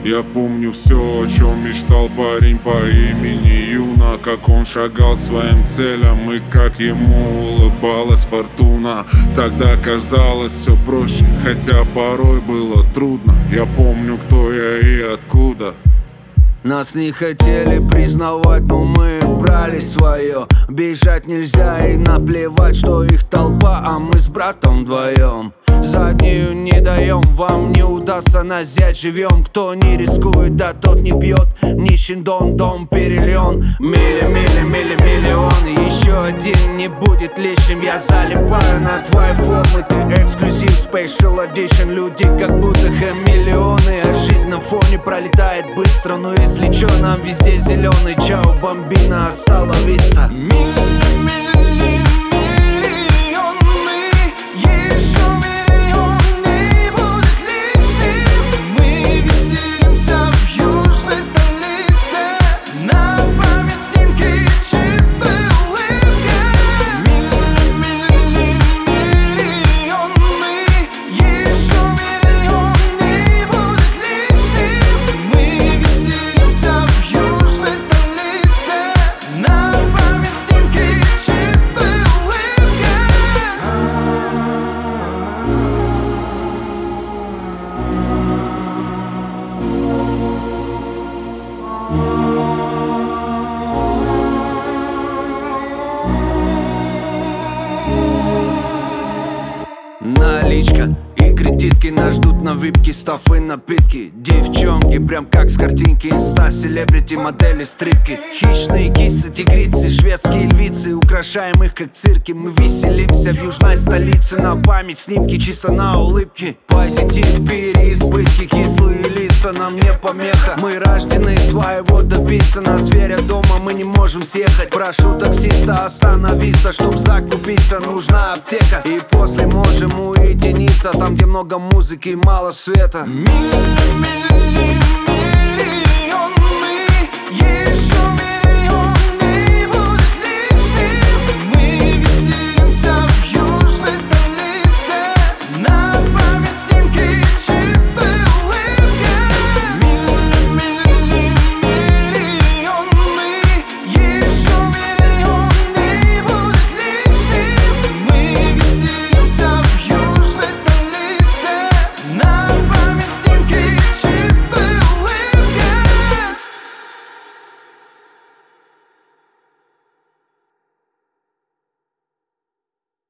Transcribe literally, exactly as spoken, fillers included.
Я помню все, о чем мечтал парень по имени Юна. Как он шагал к своим целям и как ему улыбалась фортуна. Тогда казалось все проще, хотя порой было трудно. Я помню, кто я и откуда. Нас не хотели признавать, но мы брали свое. Бежать нельзя и наплевать, что их толпа, а мы с братом вдвоем. Заднюю не даем, вам не удастся нас взять живьем. Кто не рискует, да тот не бьет. Нищий дом, дом перелен. Мили, мили, мили, миллион. Еще один не будет лишним. Я залипаю на твои формы. Ты эксклюзив, special edition. Люди как будто хамелеоны, а жизнь на фоне пролетает быстро. Но если чё, нам везде зеленый. Чао, бомбина, остала виста. Мили, мили. Наличка и кредитки нас ждут на випке, стафы, напитки. Девчонки прям как с картинки, инста, селебрити, модели, стрипки. Хищные кисы, тигрицы, шведские львицы. Украшаем их как цирки. Мы веселимся в южной столице. На память снимки чисто на улыбки. Позитив, переизбытки, кислые лица нам не помеха. Мы рождены своего добиться. На зверя дома мы не можем съехать. Прошу таксиста остановиться, чтоб закупиться, нужна аптека. И после можем уединиться там, где много музыки и мало света. Мили, мили.